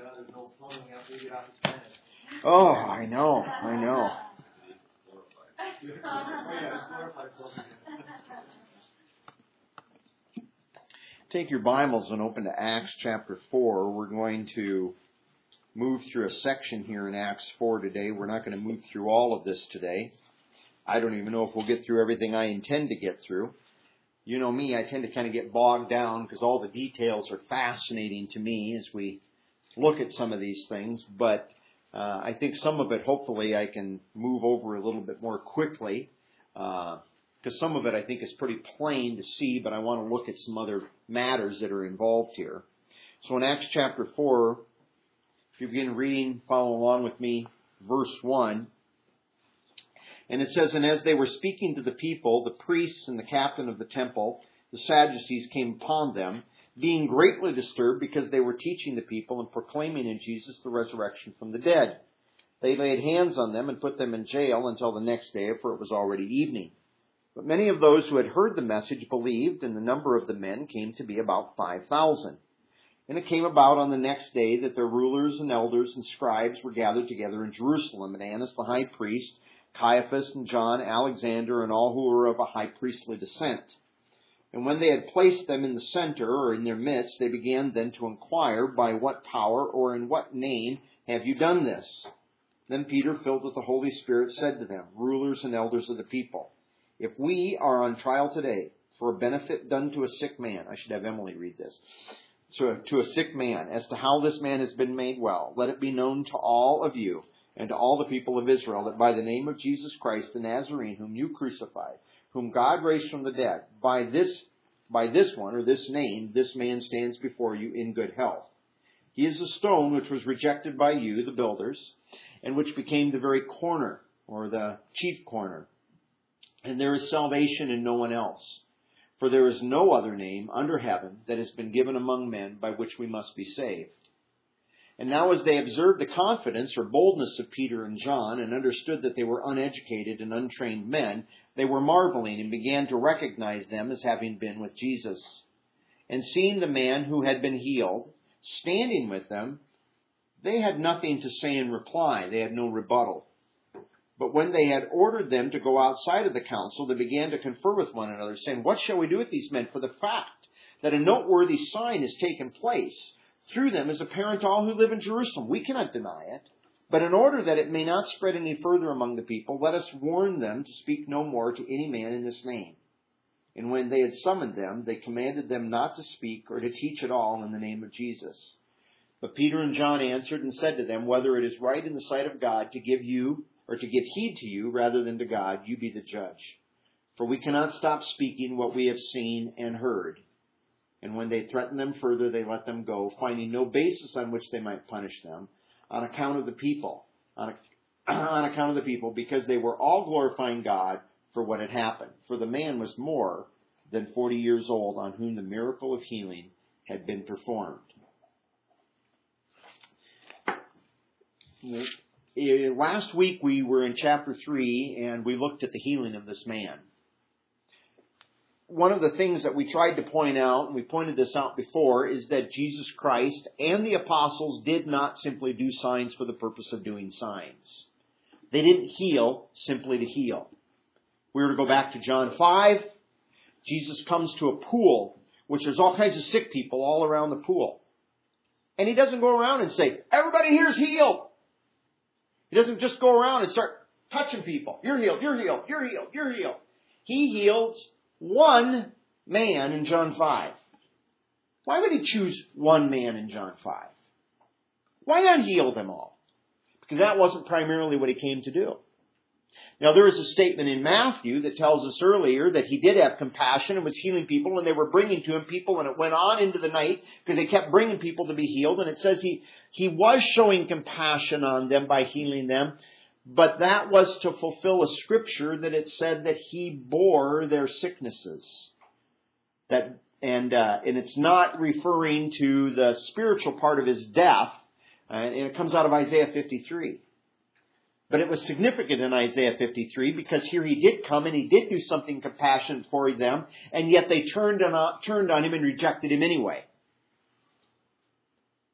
Oh, I know. Take your Bibles and open to Acts chapter 4. We're going to move through a section here in Acts 4 today. We're not going to move through all of this today. I don't even know if we'll get through everything I intend to get through. You know me, I tend to kind of get bogged down because all the details are fascinating to me as we look at some of these things. But I think some of it, hopefully, I can move over a little bit more quickly. Because some of it I think is pretty plain to see, but I want to look at some other matters that are involved here. So in Acts chapter 4, if you begin reading, follow along with me, verse 1. And it says, "And as they were speaking to the people, the priests and the captain of the temple, the Sadducees, came upon them, being greatly disturbed because they were teaching the people and proclaiming in Jesus the resurrection from the dead. They laid hands on them and put them in jail until the next day, for it was already evening. But many of those who had heard the message believed, and the number of the men came to be about 5,000. And it came about on the next day that their rulers and elders and scribes were gathered together in Jerusalem, and Annas the high priest, Caiaphas and John, Alexander, and all who were of a high priestly descent. And when they had placed them in the center, or in their midst, they began then to inquire, by what power or in what name have you done this? Then Peter, filled with the Holy Spirit, said to them, rulers and elders of the people, if we are on trial today for a benefit done to a sick man," I should have Emily read this, "to a sick man, as to how this man has been made well, let it be known to all of you and to all the people of Israel that by the name of Jesus Christ the Nazarene, whom you crucified, whom God raised from the dead, by this one, or this name, this man stands before you in good health. He is a stone which was rejected by you, the builders, and which became the very corner, or the chief corner. And there is salvation in no one else. For there is no other name under heaven that has been given among men by which we must be saved." And now as they observed the confidence or boldness of Peter and John, and understood that they were uneducated and untrained men, they were marveling and began to recognize them as having been with Jesus. And seeing the man who had been healed standing with them, they had nothing to say in reply. They had no rebuttal. But when they had ordered them to go outside of the council, they began to confer with one another, saying, "What shall we do with these men? For the fact that a noteworthy sign has taken place through them is apparent to all who live in Jerusalem. We cannot deny it. But in order that it may not spread any further among the people, let us warn them to speak no more to any man in this name." And when they had summoned them, they commanded them not to speak or to teach at all in the name of Jesus. But Peter and John answered and said to them, "Whether it is right in the sight of God to give heed to you rather than to God, you be the judge. For we cannot stop speaking what we have seen and heard." And when they threatened them further, they let them go, finding no basis on which they might punish them on account of the people, because they were all glorifying God for what had happened. For the man was more than 40 years old, on whom the miracle of healing had been performed. Last week we were in chapter 3 and we looked at the healing of this man. One of the things that we tried to point out, and we pointed this out before, is that Jesus Christ and the apostles did not simply do signs for the purpose of doing signs. They didn't heal simply to heal. We were to go back to John 5. Jesus comes to a pool, which there's all kinds of sick people all around the pool. And he doesn't go around and say, "Everybody here's healed." He doesn't just go around and start touching people. "You're healed, you're healed, you're healed, you're healed." He heals one man in John 5. Why would he choose one man in John 5? Why not heal them all? Because that wasn't primarily what he came to do. Now, there is a statement in Matthew that tells us earlier that he did have compassion and was healing people, and they were bringing to him people, and it went on into the night because they kept bringing people to be healed. And it says he was showing compassion on them by healing them, but that was to fulfill a scripture that it said that he bore their sicknesses. And it's not referring to the spiritual part of his death, and it comes out of Isaiah 53. But it was significant in Isaiah 53 because here he did come and he did do something compassionate for them, and yet they turned on him and rejected him anyway.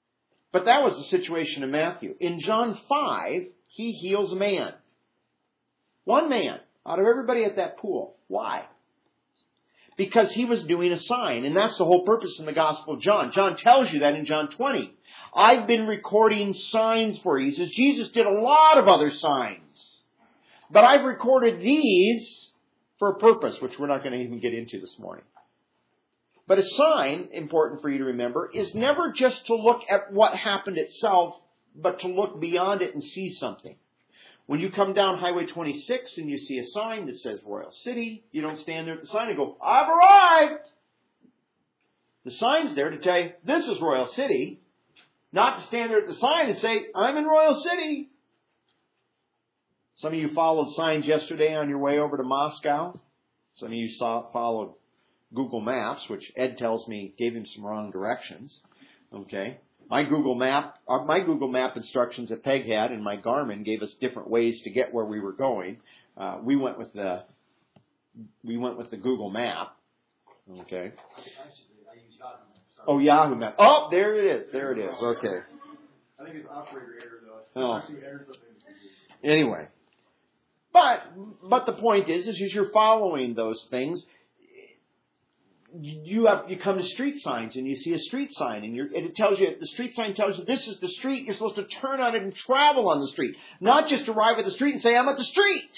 But that was the situation in Matthew. In John 5, he heals a man. One man out of everybody at that pool. Why? Because he was doing a sign. And that's the whole purpose in the Gospel of John. John tells you that in John 20. I've been recording signs for you. He says Jesus did a lot of other signs. But I've recorded these for a purpose, which we're not going to even get into this morning. But a sign, important for you to remember, is never just to look at what happened itself, but to look beyond it and see something. When you come down Highway 26 and you see a sign that says Royal City, you don't stand there at the sign and go, I've arrived! The sign's there to tell you, this is Royal City, not to stand there at the sign and say, I'm in Royal City. Some of you followed signs yesterday on your way over to Moscow. Some of you followed Google Maps, which Ed tells me gave him some wrong directions. Okay. My Google Map instructions that Peg had and my Garmin gave us different ways to get where we were going. We went with the Google Map. Okay. I use Yahoo Maps. Oh, Yahoo Map. Oh, there it is. There it is. Okay. I think it's operator error though. Oh. Actually error something. Anyway. But the point is as you're following those things, you come to street signs and you see a street sign and it tells you, the street sign tells you this is the street. You're supposed to turn on it and travel on the street. Not just arrive at the street and say, I'm at the street.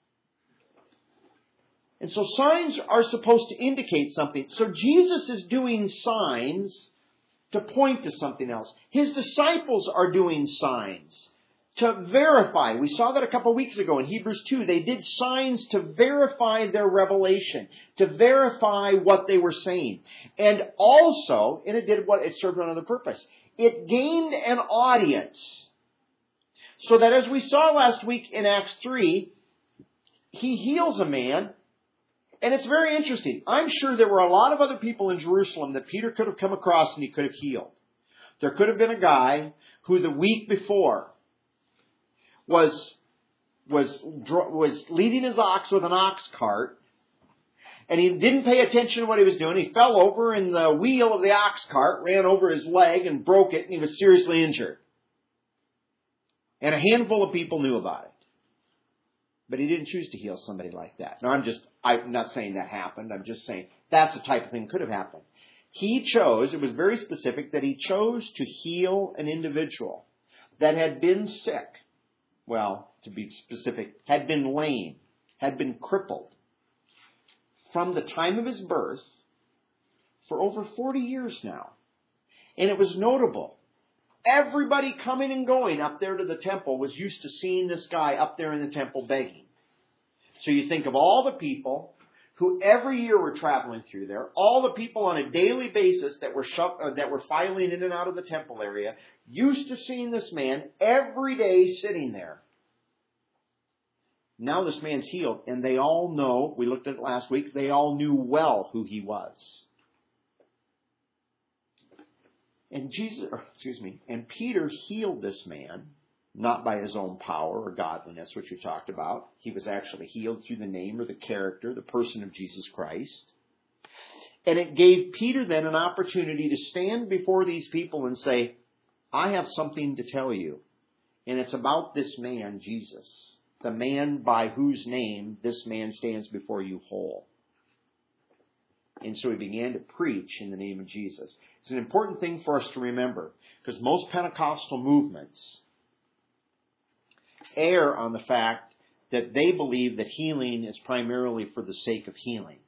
And so signs are supposed to indicate something. So Jesus is doing signs to point to something else. His disciples are doing signs to verify. We saw that a couple weeks ago in Hebrews 2. They did signs to verify their revelation, to verify what they were saying. And also, and it served another purpose. It gained an audience. So that as we saw last week in Acts 3, he heals a man. And it's very interesting. I'm sure there were a lot of other people in Jerusalem that Peter could have come across and he could have healed. There could have been a guy who the week before was leading his ox with an ox cart, and he didn't pay attention to what he was doing. He fell over, and the wheel of the ox cart ran over his leg and broke it, and he was seriously injured. And a handful of people knew about it. But he didn't choose to heal somebody like that. Now, I'm not saying that happened. I'm just saying that's the type of thing that could have happened. He chose, it was very specific, that he chose to heal an individual that had been sick. Well, to be specific, had been lame, had been crippled from the time of his birth for over 40 years now. And it was notable. Everybody coming and going up there to the temple was used to seeing this guy up there in the temple begging. So you think of all the people who every year were traveling through there, all the people on a daily basis that were filing in and out of the temple area, used to seeing this man every day sitting there. Now this man's healed, and they all know, we looked at it last week, they all knew well who he was. And Peter healed this man, not by his own power or godliness, which we talked about. He was actually healed through the name or the character, the person of Jesus Christ. And it gave Peter then an opportunity to stand before these people and say, I have something to tell you. And it's about this man, Jesus, the man by whose name this man stands before you whole. And so he began to preach in the name of Jesus. It's an important thing for us to remember, because most Pentecostal movements err on the fact that they believe that healing is primarily for the sake of healing.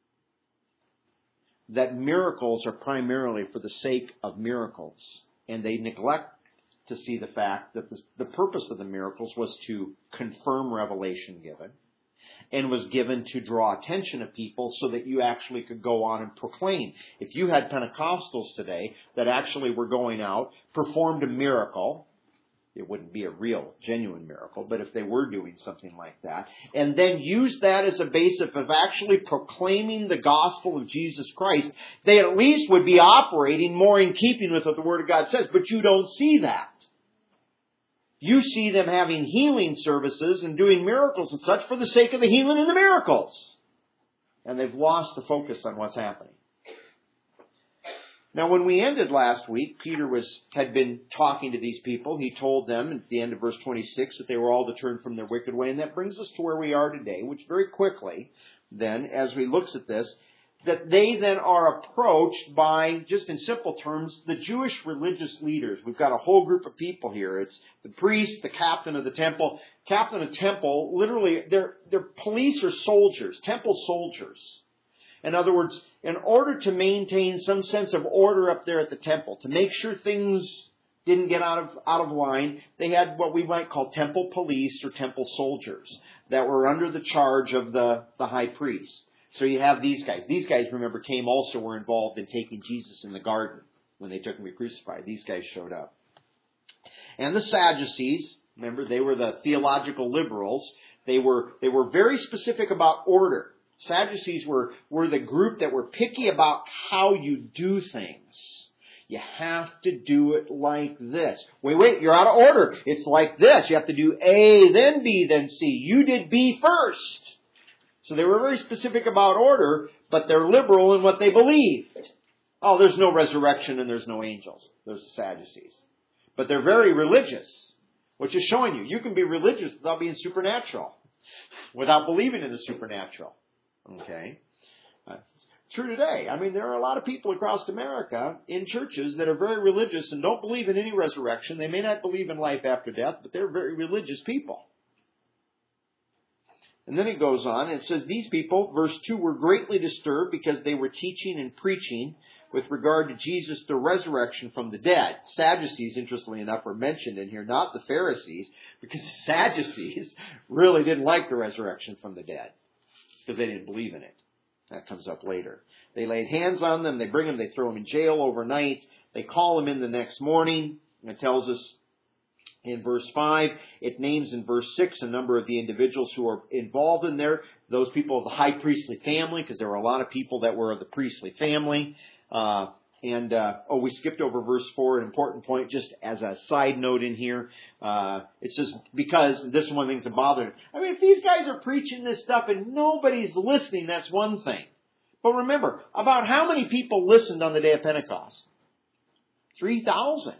That miracles are primarily for the sake of miracles. And they neglect to see the fact that the purpose of the miracles was to confirm revelation given, and was given to draw attention of people so that you actually could go on and proclaim. If you had Pentecostals today that actually were going out, performed a miracle, it wouldn't be a real, genuine miracle, but if they were doing something like that, and then used that as a basis of actually proclaiming the gospel of Jesus Christ, they at least would be operating more in keeping with what the Word of God says, but you don't see that. You see them having healing services and doing miracles and such for the sake of the healing and the miracles. And they've lost the focus on what's happening. Now, when we ended last week, Peter had been talking to these people. He told them at the end of verse 26 that they were all to turn from their wicked way. And that brings us to where we are today, which very quickly, then, as we look at this, that they then are approached by, just in simple terms, the Jewish religious leaders. We've got a whole group of people here. It's the priest, the captain of the temple. Captain of the temple, literally, they're police or soldiers, temple soldiers. In other words, in order to maintain some sense of order up there at the temple, to make sure things didn't get out of line, they had what we might call temple police or temple soldiers that were under the charge of the high priest. So you have these guys. These guys, remember, were involved in taking Jesus in the garden when they took him to be crucified. These guys showed up. And the Sadducees, remember, they were the theological liberals. They were very specific about order. Sadducees were the group that were picky about how you do things. You have to do it like this. Wait, you're out of order. It's like this. You have to do A, then B, then C. You did B first. So they were very specific about order, but they're liberal in what they believed. Oh, there's no resurrection and there's no angels. There's the Sadducees. But they're very religious, which is showing you can be religious without being supernatural, without believing in the supernatural. Okay? True today. I mean, there are a lot of people across America in churches that are very religious and don't believe in any resurrection. They may not believe in life after death, but they're very religious people. And then it goes on, and it says, these people, verse 2, were greatly disturbed because they were teaching and preaching with regard to Jesus, the resurrection from the dead. Sadducees, interestingly enough, were mentioned in here, not the Pharisees, because the Sadducees really didn't like the resurrection from the dead, because they didn't believe in it. That comes up later. They laid hands on them, they bring them, they throw them in jail overnight, they call them in the next morning, and it tells us in verse 5, it names in verse 6 a number of the individuals who are involved in there, those people of the high priestly family, because there were a lot of people that were of the priestly family. We skipped over verse 4, an important point, just as a side note in here. It's just because this is one of the things that bothered me. I mean, if these guys are preaching this stuff and nobody's listening, that's one thing. But remember, about how many people listened on the day of Pentecost? 3,000.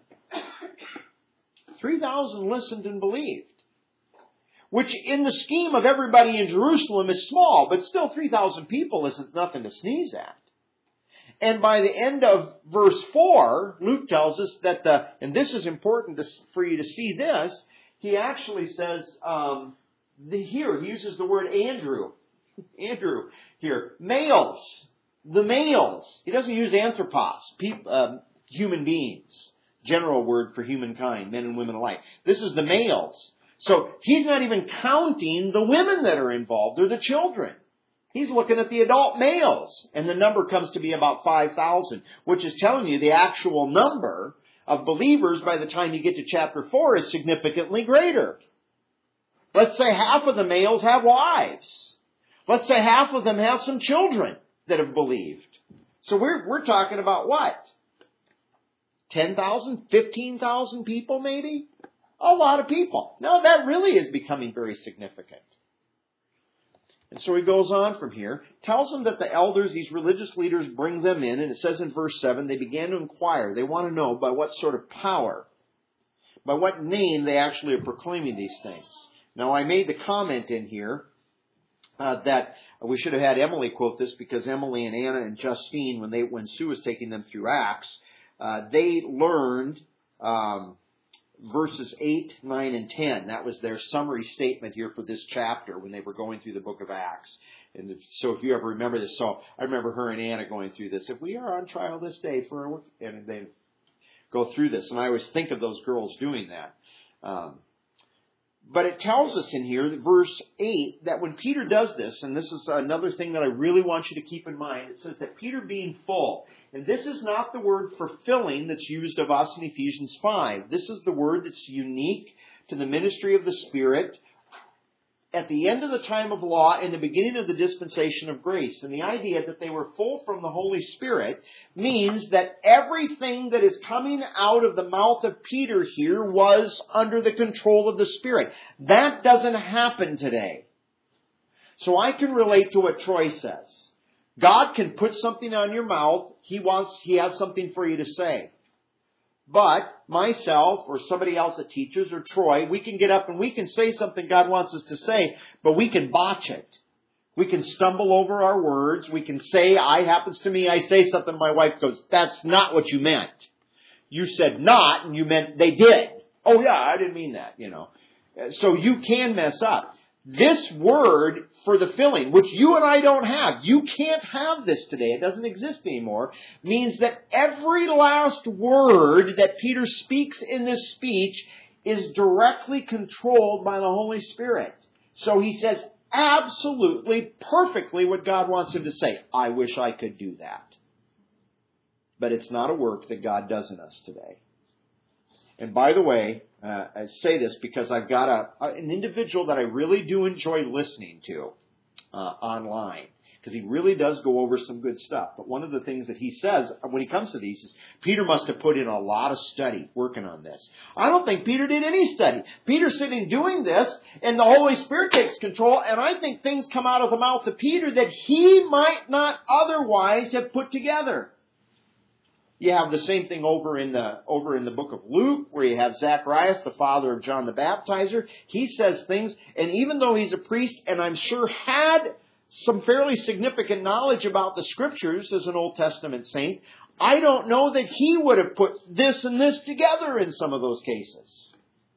3,000 listened and believed. Which in the scheme of everybody in Jerusalem is small, but still 3,000 people isn't nothing to sneeze at. And by the end of verse 4, Luke tells us that and this is important for you to see this, he actually says, here, he uses the word Andrew here, males, the males. He doesn't use anthropos, human beings, general word for humankind, men and women alike. This is the males. So he's not even counting the women that are involved or the children. He's looking at the adult males, and the number comes to be about 5,000, which is telling you the actual number of believers by the time you get to chapter 4 is significantly greater. Let's say half of the males have wives. Let's say half of them have some children that have believed. So we're talking about what? 10,000, 15,000 people maybe? A lot of people. No, that really is becoming very significant. And so he goes on from here, tells them that the elders, these religious leaders, bring them in, and it says in verse 7, they began to inquire. They want to know by what sort of power, by what name they actually are proclaiming these things. Now, I made the comment in here that we should have had Emily quote this, because Emily and Anna and Justine, when Sue was taking them through Acts, they learned verses 8, 9, and 10. That was their summary statement here for this chapter when they were going through the book of Acts. And so if you ever remember this, so I remember her and Anna going through this. If we are on trial this day and they go through this. And I always think of those girls doing that. But it tells us in here, verse 8, that when Peter does this, and this is another thing that I really want you to keep in mind, it says that Peter being full, and this is not the word for filling that's used of us in Ephesians 5. This is the word that's unique to the ministry of the Spirit at the end of the time of law and the beginning of the dispensation of grace. And the idea that they were full from the Holy Spirit means that everything that is coming out of the mouth of Peter here was under the control of the Spirit. That doesn't happen today. So I can relate to what Troy says. God can put something on your mouth. He has something for you to say. But myself or somebody else that teaches or Troy, we can get up and we can say something God wants us to say, but we can botch it. We can stumble over our words. We can say, happens to me, I say something, my wife goes, that's not what you meant. You said not, and you meant they did. Oh yeah, I didn't mean that, So you can mess up. This word for the filling, which you and I don't have, you can't have this today, it doesn't exist anymore, means that every last word that Peter speaks in this speech is directly controlled by the Holy Spirit. So he says absolutely, perfectly what God wants him to say. I wish I could do that. But it's not a work that God does in us today. And by the way, I say this because I've got an individual that I really do enjoy listening to online. Because he really does go over some good stuff. But one of the things that he says when he comes to these is, Peter must have put in a lot of study working on this. I don't think Peter did any study. Peter's sitting doing this, and the Holy Spirit takes control, and I think things come out of the mouth of Peter that he might not otherwise have put together. You have the same thing over in the book of Luke, where you have Zacharias, the father of John the Baptizer. He says things, and even though he's a priest, and I'm sure had some fairly significant knowledge about the Scriptures as an Old Testament saint, I don't know that he would have put this and this together in some of those cases.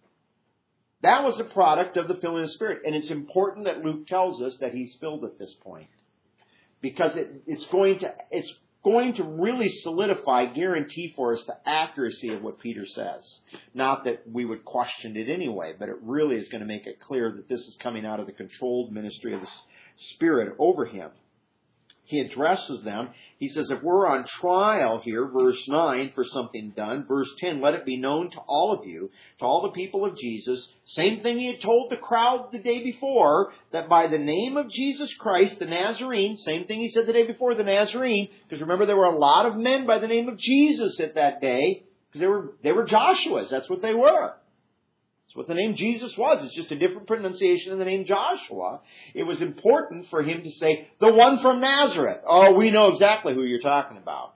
That was a product of the filling of the Spirit. And it's important that Luke tells us that he's filled at this point. Because it's going to really solidify, guarantee for us the accuracy of what Peter says. Not that we would question it anyway, but it really is going to make it clear that this is coming out of the controlled ministry of the Spirit over him. He addresses them. He says, if we're on trial here, verse 9, for something done, verse 10, let it be known to all of you, to all the people of Jesus, same thing he had told the crowd the day before, that by the name of Jesus Christ, the Nazarene, same thing he said the day before, the Nazarene, because remember there were a lot of men by the name of Jesus at that day, because they were Joshuas, that's what they were. That's what the name Jesus was. It's just a different pronunciation of the name Joshua. It was important for him to say, the one from Nazareth. Oh, we know exactly who you're talking about.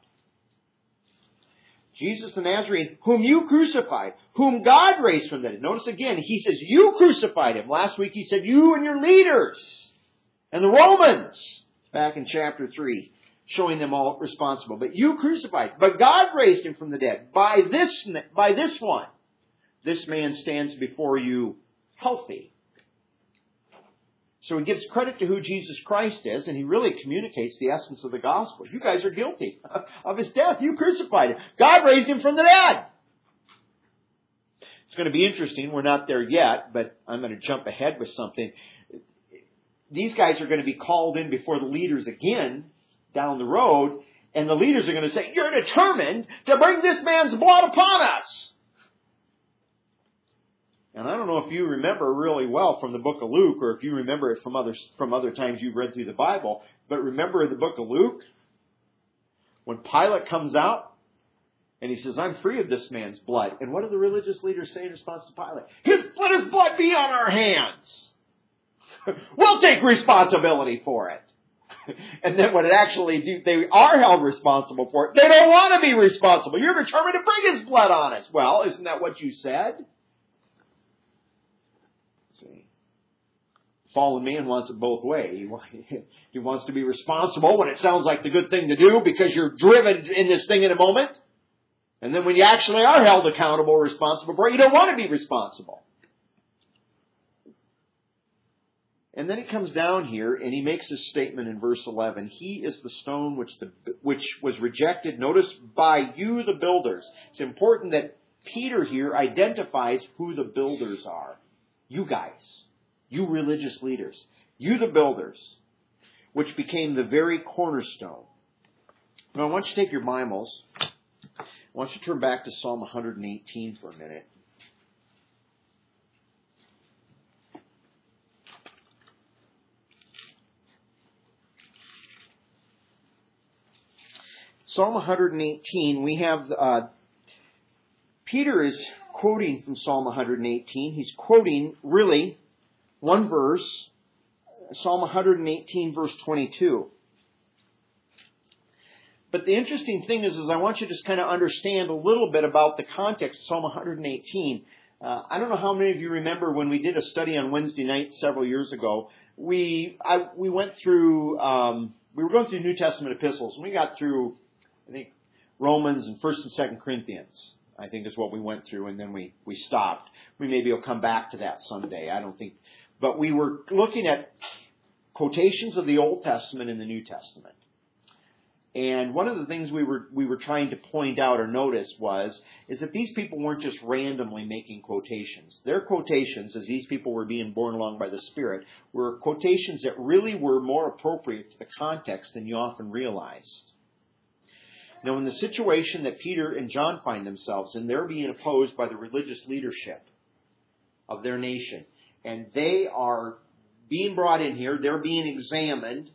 Jesus the Nazarene, whom you crucified, whom God raised from the dead. Notice again, he says, you crucified him. Last week he said, you and your leaders and the Romans, back in chapter 3, showing them all responsible. But you crucified. But God raised him from the dead. By this one. This man stands before you healthy. So he gives credit to who Jesus Christ is, and he really communicates the essence of the gospel. You guys are guilty of his death. You crucified him. God raised him from the dead. It's going to be interesting. We're not there yet, but I'm going to jump ahead with something. These guys are going to be called in before the leaders again down the road, and the leaders are going to say, you're determined to bring this man's blood upon us. And I don't know if you remember really well from the book of Luke, or if you remember it from other times you've read through the Bible, but remember in the book of Luke, when Pilate comes out, and he says, I'm free of this man's blood. And what do the religious leaders say in response to Pilate? Let his blood be on our hands. We'll take responsibility for it. And then what it actually do, they are held responsible for it. They don't want to be responsible. You're determined to bring his blood on us. Well, isn't that what you said? See, fallen man wants it both ways. He wants to be responsible when it sounds like the good thing to do because you're driven in this thing in a moment. And then when you actually are held accountable, responsible for it, you don't want to be responsible. And then he comes down here and he makes this statement in verse 11. He is the stone which was rejected, notice, by you the builders. It's important that Peter here identifies who the builders are. You guys, you religious leaders, you the builders, which became the very cornerstone. Now I want you to take your Bibles. I want you to turn back to Psalm 118 for a minute. Psalm 118, we have, Peter is quoting from Psalm 118. He's quoting, really, one verse, Psalm 118, verse 22. But the interesting thing is I want you to just kind of understand a little bit about the context of Psalm 118. I don't know how many of you remember when we did a study on Wednesday night several years ago. We went through we were going through New Testament epistles, and we got through, I think, Romans and 1st and 2nd Corinthians, I think is what we went through, and then we stopped. We maybe will come back to that someday. I don't think, but we were looking at quotations of the Old Testament and the New Testament. And one of the things we were trying to point out or notice is that these people weren't just randomly making quotations. Their quotations, as these people were being borne along by the Spirit, were quotations that really were more appropriate to the context than you often realize. Now, in the situation that Peter and John find themselves in, they're being opposed by the religious leadership of their nation. And they are being brought in here, they're being examined,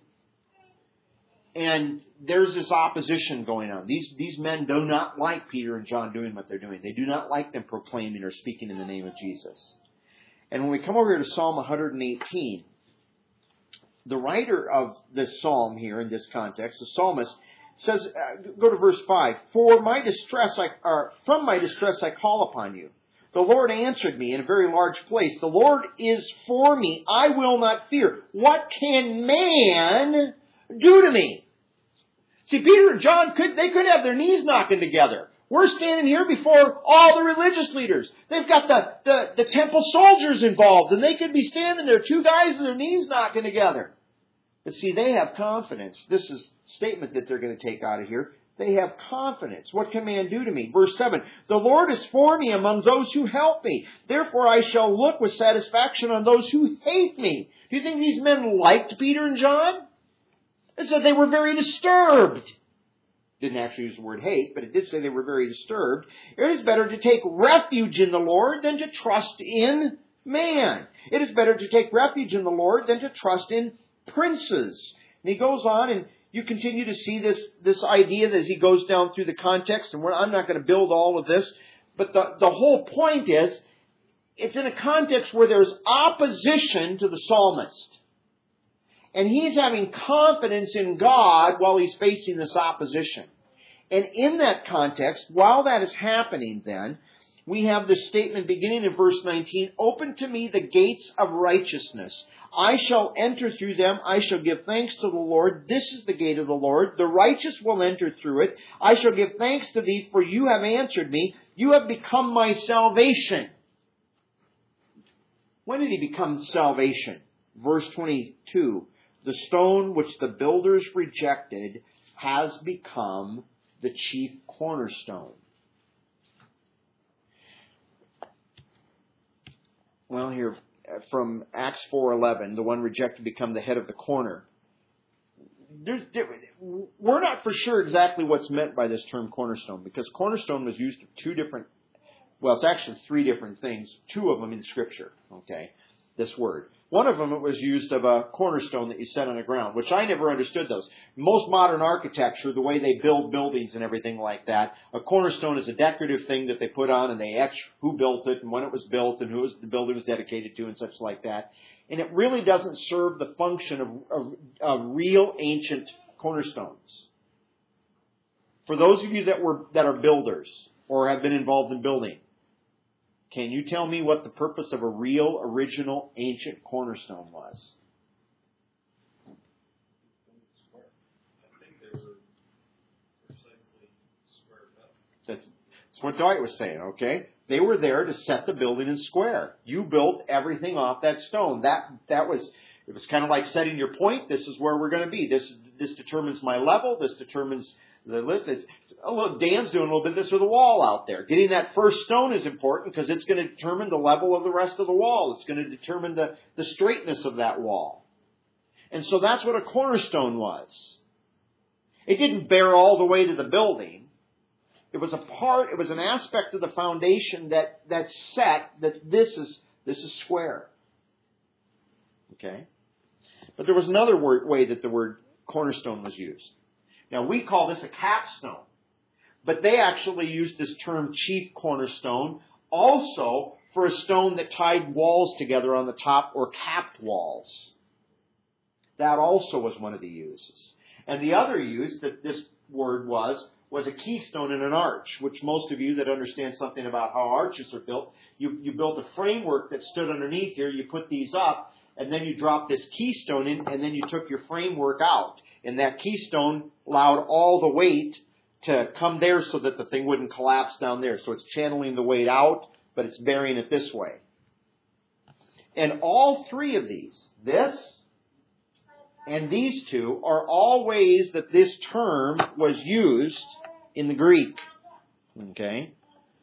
and there's this opposition going on. These men do not like Peter and John doing what they're doing. They do not like them proclaiming or speaking in the name of Jesus. And when we come over here to Psalm 118, the writer of this psalm here in this context, the psalmist, says, go to verse 5, from my distress I call upon you. The Lord answered me in a very large place. The Lord is for me. I will not fear. What can man do to me? See, Peter and John could have their knees knocking together. We're standing here before all the religious leaders. They've got the temple soldiers involved, and they could be standing there, two guys with their knees knocking together. But see, they have confidence. This is a statement that they're going to take out of here. They have confidence. What can man do to me? Verse 7, the Lord is for me among those who help me. Therefore I shall look with satisfaction on those who hate me. Do you think these men liked Peter and John? It said they were very disturbed. Didn't actually use the word hate, but it did say they were very disturbed. It is better to take refuge in the Lord than to trust in man. It is better to take refuge in the Lord than to trust in princes. And he goes on, and you continue to see this idea as he goes down through the context, and I'm not going to build all of this, but the whole point is, it's in a context where there's opposition to the psalmist. And he's having confidence in God while he's facing this opposition. And in that context, while that is happening then, we have this statement beginning in verse 19, open to me the gates of righteousness. I shall enter through them. I shall give thanks to the Lord. This is the gate of the Lord. The righteous will enter through it. I shall give thanks to thee, for you have answered me. You have become my salvation. When did he become salvation? Verse 22. The stone which the builders rejected has become the chief cornerstone. Well, here from Acts 4:11, the one rejected become the head of the corner. We're not for sure exactly what's meant by this term cornerstone, because cornerstone was used of it's actually three different things, two of them in Scripture, okay, this word. One of them, it was used of a cornerstone that you set on the ground, which I never understood those. Most modern architecture, the way they build buildings and everything like that, a cornerstone is a decorative thing that they put on, and they etch who built it and when it was built and who the building was dedicated to and such like that. And it really doesn't serve the function of real ancient cornerstones. For those of you that are builders or have been involved in building, can you tell me what the purpose of a real, original, ancient cornerstone was? I think they were precisely squared up. That's what Dwight was saying, okay? They were there to set the building in square. You built everything off that stone. It was kind of like setting your point. This is where we're going to be. This determines my level. This determines the list. Dan's doing a little bit of this with the wall out there. Getting that first stone is important because it's going to determine the level of the rest of the wall. It's going to determine the straightness of that wall. And so that's what a cornerstone was. It didn't bear all the way to the building. It was an aspect of the foundation that set that this is square. Okay? But there was another way that the word cornerstone was used. Now, we call this a capstone, but they actually used this term chief cornerstone also for a stone that tied walls together on the top or capped walls. That also was one of the uses. And the other use that word was a keystone in an arch, which most of you that understand something about how arches are built, you built a framework that stood underneath here, you put these up, and then you dropped this keystone in, and then you took your framework out. And that keystone allowed all the weight to come there so that the thing wouldn't collapse down there. So it's channeling the weight out, but it's bearing it this way. And all three of these, this and these two, are all ways that this term was used in the Greek. Okay?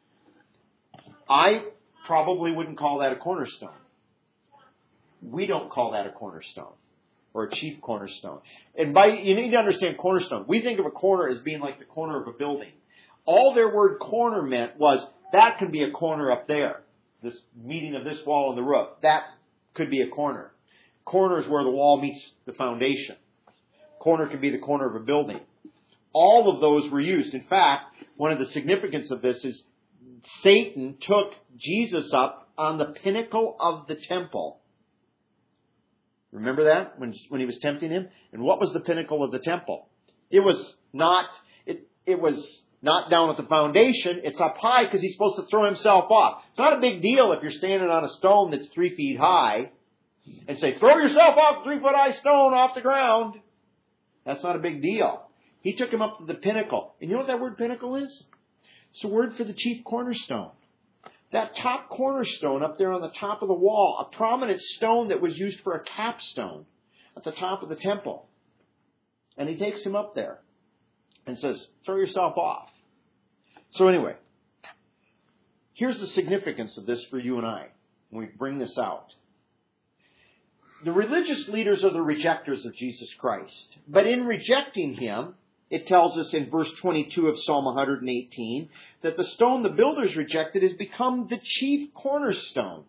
I probably wouldn't call that a cornerstone. We don't call that a cornerstone or a chief cornerstone. And you need to understand cornerstone. We think of a corner as being like the corner of a building. All their word corner meant was that can be a corner up there. This meeting of this wall and the roof. That could be a corner. Corner is where the wall meets the foundation. Corner can be the corner of a building. All of those were used. In fact, one of the significance of this is Satan took Jesus up on the pinnacle of the temple. Remember that when he was tempting him? And what was the pinnacle of the temple? It was not down at the foundation. It's up high because he's supposed to throw himself off. It's not a big deal if you're standing on a stone that's 3 feet high and say, throw yourself off a 3-foot high stone off the ground. That's not a big deal. He took him up to the pinnacle. And you know what that word pinnacle is? It's a word for the chief cornerstone. That top cornerstone up there on the top of the wall, a prominent stone that was used for a capstone at the top of the temple. And he takes him up there and says, throw yourself off. So anyway, here's the significance of this for you and I when we bring this out. The religious leaders are the rejectors of Jesus Christ. But in rejecting him, it tells us in verse 22 of Psalm 118 that the stone the builders rejected has become the chief cornerstone.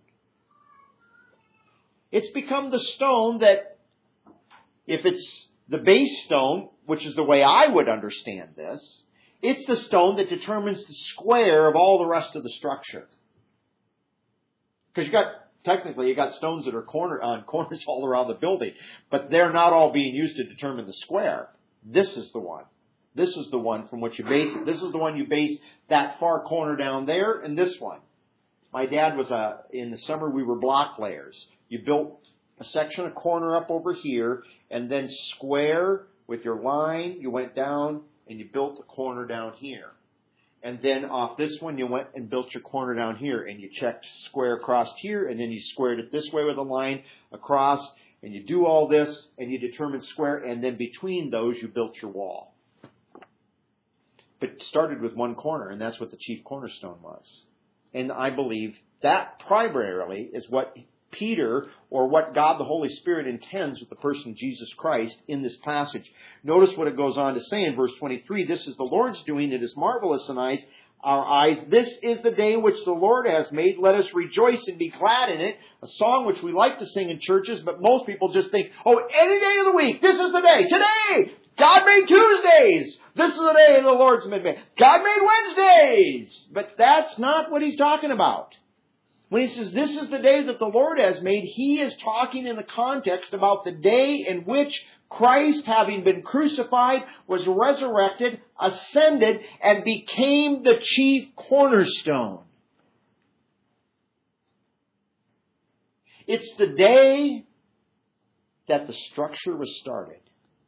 It's become the stone that, if it's the base stone, which is the way I would understand this, it's the stone that determines the square of all the rest of the structure. Because you got stones that are on corners all around the building, but they're not all being used to determine the square. This is the one. This is the one from which you base it. This is the one you base that far corner down there, and this one. My dad was in the summer we were block layers. You built a section of corner up over here, and then square with your line, you went down and you built the corner down here. And then off this one, you went and built your corner down here, and you checked square across here, and then you squared it this way with a line across, and you do all this, and you determine square, and then between those, you built your wall. But it started with one corner, and that's what the chief cornerstone was. And I believe that primarily is what Peter, or what God the Holy Spirit intends with the person Jesus Christ in this passage. Notice what it goes on to say in verse 23. This is the Lord's doing. It is marvelous in our eyes. This is the day which the Lord has made. Let us rejoice and be glad in it. A song which we like to sing in churches, but most people just think, oh, any day of the week, this is the day. Today, God made Tuesdays. This is the day the Lord's made. God made Wednesdays. But that's not what he's talking about. When he says, this is the day that the Lord has made, he is talking in the context about the day in which Christ, having been crucified, was resurrected, ascended, and became the chief cornerstone. It's the day that the structure was started.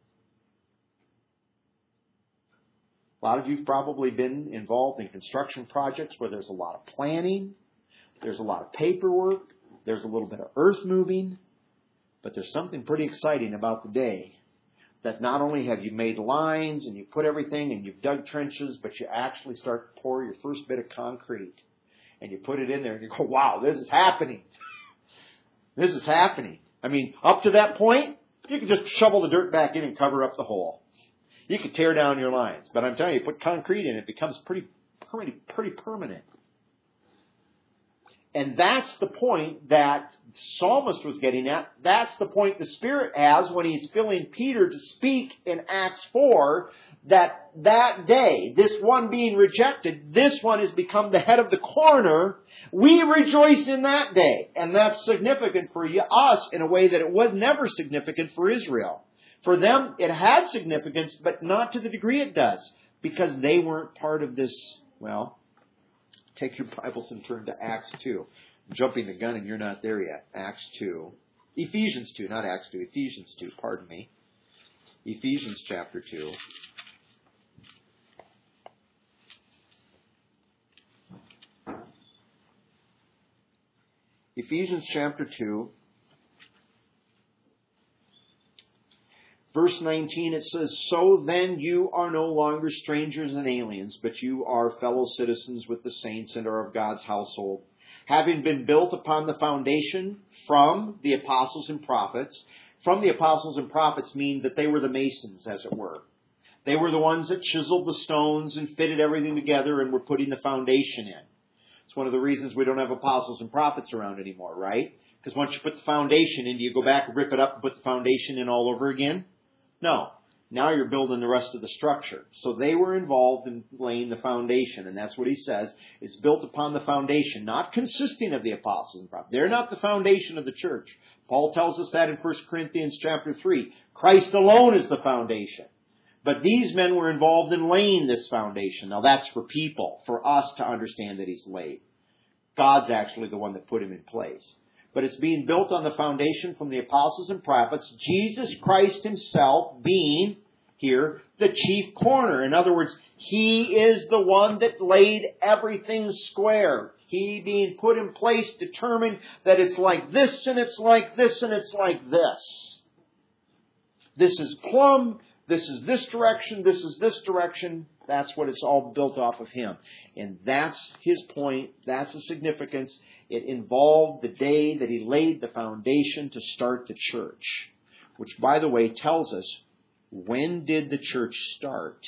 A lot of you have probably been involved in construction projects where there's a lot of planning. There's a lot of paperwork. There's a little bit of earth moving. But there's something pretty exciting about the day that not only have you made lines and you put everything and you've dug trenches, but you actually start to pour your first bit of concrete. And you put it in there and you go, wow, this is happening. This is happening. I mean, up to that point, you can just shovel the dirt back in and cover up the hole. You can tear down your lines. But I'm telling you, put concrete in, it becomes pretty permanent. And that's the point that the psalmist was getting at. That's the point the Spirit has when he's filling Peter to speak in Acts 4, that day, this one being rejected, this one has become the head of the corner. We rejoice in that day. And that's significant for us in a way that it was never significant for Israel. For them, it had significance, but not to the degree it does, because they weren't part of this. Well, take your Bibles and turn to Acts 2. I'm jumping the gun and you're not there yet. Acts 2. Ephesians 2, not Acts 2. Ephesians 2, pardon me. Ephesians chapter 2. Ephesians chapter 2. Verse 19, it says, "So then you are no longer strangers and aliens, but you are fellow citizens with the saints and are of God's household, having been built upon the foundation from the apostles and prophets." From the apostles and prophets mean that they were the masons, as it were. They were the ones that chiseled the stones and fitted everything together and were putting the foundation in. It's one of the reasons we don't have apostles and prophets around anymore, right? Because once you put the foundation in, do you go back and rip it up and put the foundation in all over again? No. Now you're building the rest of the structure. So they were involved in laying the foundation, and that's what he says. It's built upon the foundation, not consisting of the apostles and prophets. They're not the foundation of the church. Paul tells us that in 1 Corinthians chapter 3. Christ alone is the foundation. But these men were involved in laying this foundation. Now that's for people, for us to understand that he's laid. God's actually the one that put him in place. But it's being built on the foundation from the apostles and prophets, Jesus Christ himself being, here, the chief corner. In other words, he is the one that laid everything square. He being put in place determined that it's like this, and it's like this, and it's like this. This is plumb, this is this direction, this is this direction. That's what it's all built off of him. And that's his point. That's the significance. It involved the day that he laid the foundation to start the church. Which, by the way, tells us, when did the church start?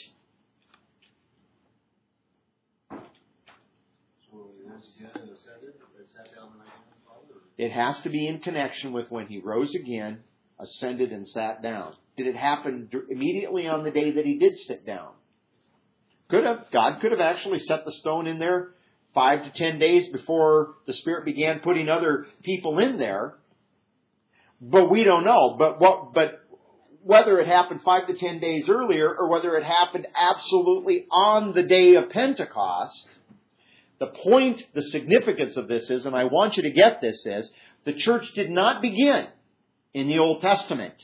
It has to be in connection with when he rose again, ascended, and sat down. Did it happen immediately on the day that he did sit down? Could have. God could have actually set the stone in there 5 to 10 days before the Spirit began putting other people in there. But we don't know. But whether it happened 5 to 10 days earlier or whether it happened absolutely on the day of Pentecost, the point, the significance of this is, and I want you to get this, is the church did not begin in the Old Testament.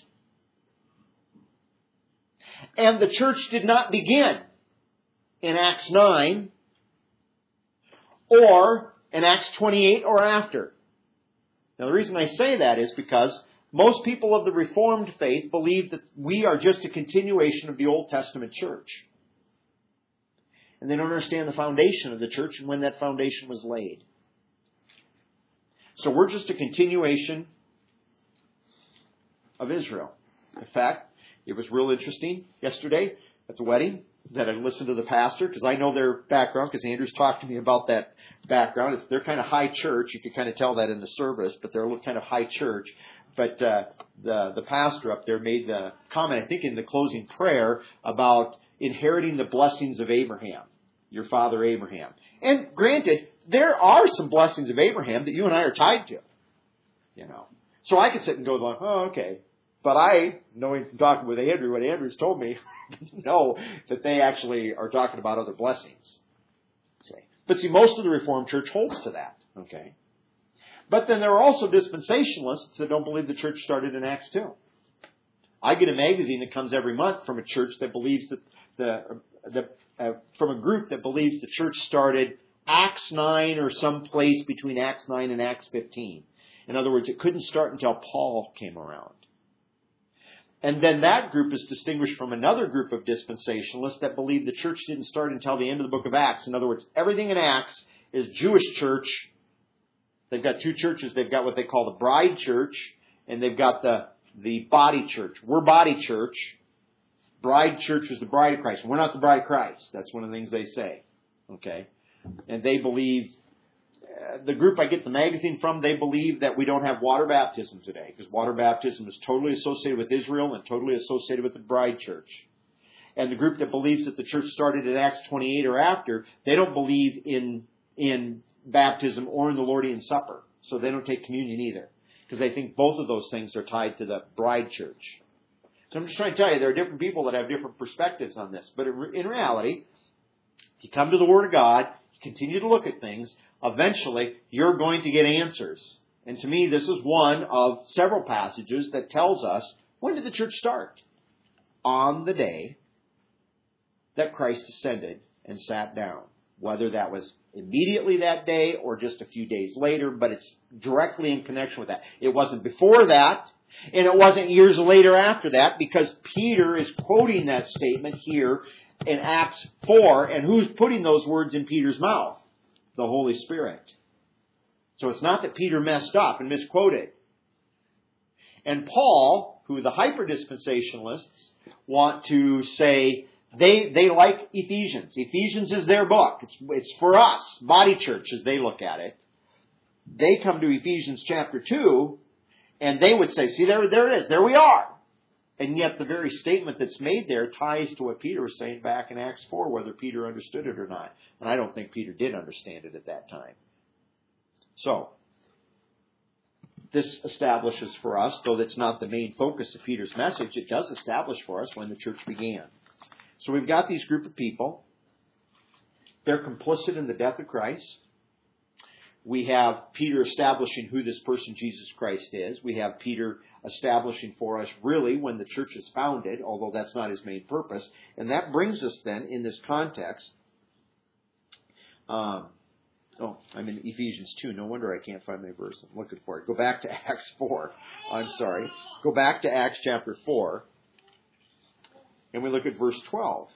And the church did not begin in Acts 9 or in Acts 28 or after. Now the reason I say that is because most people of the Reformed faith believe that we are just a continuation of the Old Testament church. And they don't understand the foundation of the church and when that foundation was laid. So we're just a continuation of Israel. In fact, it was real interesting yesterday at the wedding that I listened to the pastor, because I know their background, because Andrew's talked to me about that background. They're kind of high church. You could kind of tell that in the service, but they're a little kind of high church. But the pastor up there made the comment, I think in the closing prayer, about inheriting the blessings of Abraham, your father Abraham. And granted, there are some blessings of Abraham that you and I are tied to. You know, so I could sit and go like, oh, okay. But I, knowing from talking with Andrew, what Andrew's told me, know that they actually are talking about other blessings. But see, most of the Reformed Church holds to that. Okay. But then there are also dispensationalists that don't believe the church started in Acts 2. I get a magazine that comes every month from a church that believes that from a group that believes the church started Acts 9 or some place between Acts 9 and Acts 15. In other words, it couldn't start until Paul came around. And then that group is distinguished from another group of dispensationalists that believe the church didn't start until the end of the book of Acts. In other words, everything in Acts is Jewish church. They've got two churches. They've got what they call the bride church, and they've got the body church. We're body church. Bride church is the bride of Christ. We're not the bride of Christ. That's one of the things they say. Okay? And they believe, the group I get the magazine from, they believe that we don't have water baptism today, because water baptism is totally associated with Israel and totally associated with the bride church. And the group that believes that the church started in Acts 28 or after, they don't believe in baptism or in the Lord's Supper. So they don't take communion either, because they think both of those things are tied to the bride church. So I'm just trying to tell you, there are different people that have different perspectives on this. But in reality, if you come to the Word of God, you continue to look at things, eventually you're going to get answers. And to me, this is one of several passages that tells us, when did the church start? On the day that Christ ascended and sat down. Whether that was immediately that day or just a few days later, but it's directly in connection with that. It wasn't before that, and it wasn't years later after that, because Peter is quoting that statement here in Acts 4, and who's putting those words in Peter's mouth? The Holy Spirit. So it's not that Peter messed up and misquoted. And Paul, who the hyper-dispensationalists want to say, they like Ephesians. Ephesians is their book. It's for us, body church, as they look at it. They come to Ephesians chapter 2, and they would say, see, there it is. There we are. And yet the very statement that's made there ties to what Peter was saying back in Acts 4, whether Peter understood it or not. And I don't think Peter did understand it at that time. So, this establishes for us, though that's not the main focus of Peter's message, it does establish for us when the church began. So we've got these group of people. They're complicit in the death of Christ. We have Peter establishing who this person Jesus Christ is. We have Peter establishing for us really when the church is founded, although that's not his main purpose. And that brings us then, in this context, I'm in Ephesians 2. No wonder I can't find my verse. I'm looking for it. Go back to Acts 4. I'm sorry. Go back to Acts chapter 4. And we look at verse 12.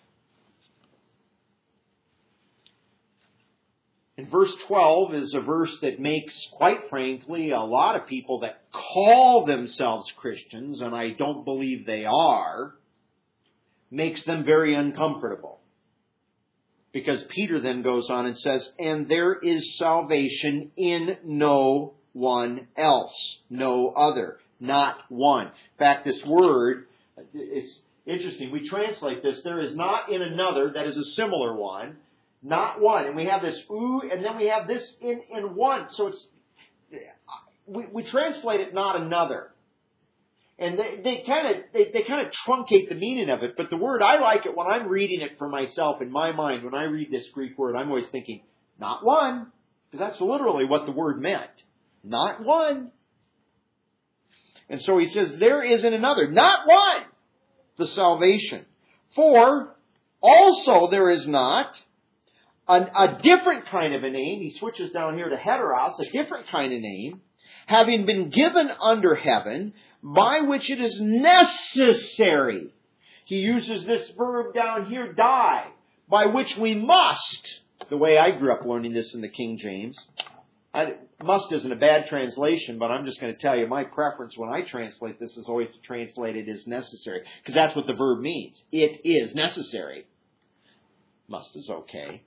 And verse 12 is a verse that makes, quite frankly, a lot of people that call themselves Christians, and I don't believe they are, makes them very uncomfortable. Because Peter then goes on and says, and there is salvation in no one else, no other, not one. In fact, this word, it's interesting. We translate this, there is not in another that is a similar one, not one. And we have this ooh, and then we have this in one. So it's we translate it not another. And they kind of truncate the meaning of it. But the word, I like it when I'm reading it for myself in my mind. When I read this Greek word, I'm always thinking, not one. Because that's literally what the word meant. Not one. And so he says, there is in another, not one, the salvation. For also there is not a different kind of a name. He switches down here to heteros, a different kind of name, having been given under heaven, by which it is necessary. He uses this verb down here, die, by which we must. The way I grew up learning this in the King James. Must isn't a bad translation, but I'm just going to tell you, my preference when I translate this is always to translate it as necessary. Because that's what the verb means. It is necessary. Must is okay.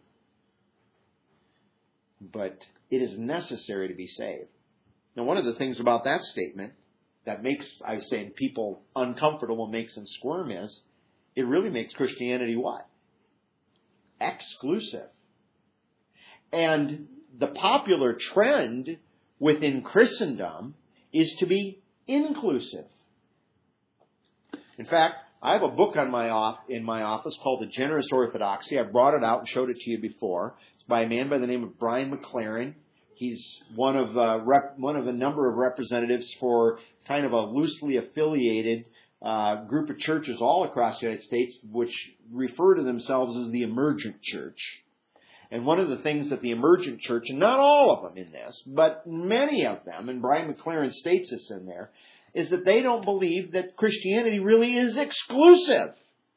But it is necessary to be saved. Now, one of the things about that statement that makes, I was saying, people uncomfortable, makes them squirm is, it really makes Christianity what? Exclusive. And the popular trend within Christendom is to be inclusive. In fact, I have a book in my office called The Generous Orthodoxy. I brought it out and showed it to you before. It's by a man by the name of Brian McLaren. He's one of a number of representatives for kind of a loosely affiliated group of churches all across the United States, which refer to themselves as the Emergent Church. And one of the things that the Emergent Church, and not all of them in this, but many of them, and Brian McLaren states this in there, is that they don't believe that Christianity really is exclusive.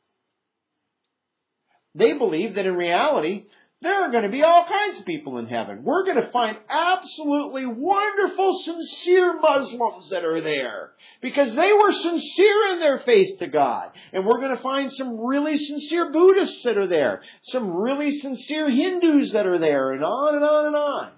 They believe that in reality, there are going to be all kinds of people in heaven. We're going to find absolutely wonderful, sincere Muslims that are there because they were sincere in their faith to God. And we're going to find some really sincere Buddhists that are there, some really sincere Hindus that are there, and on and on and on.